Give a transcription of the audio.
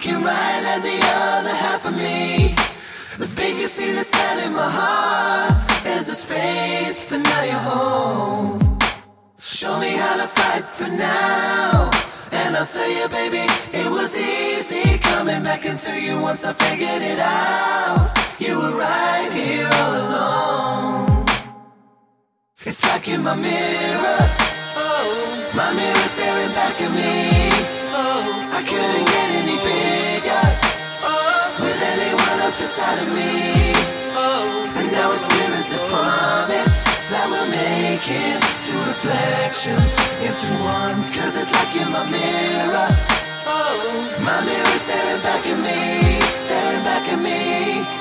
looking right at the other half of me. There's vacancy that's out in my heart. There's a space, but now you're home. Show me how to fight for now, and I'll tell you, baby, it was easy coming back into you once I figured it out. You were right here all along. It's like in my mirror, my mirror staring back at me. I couldn't get any bigger with anyone else beside of me. And now it's clear as this promise that we're making two reflections into one. Cause it's like in my mirror, my mirror staring back at me, staring back at me.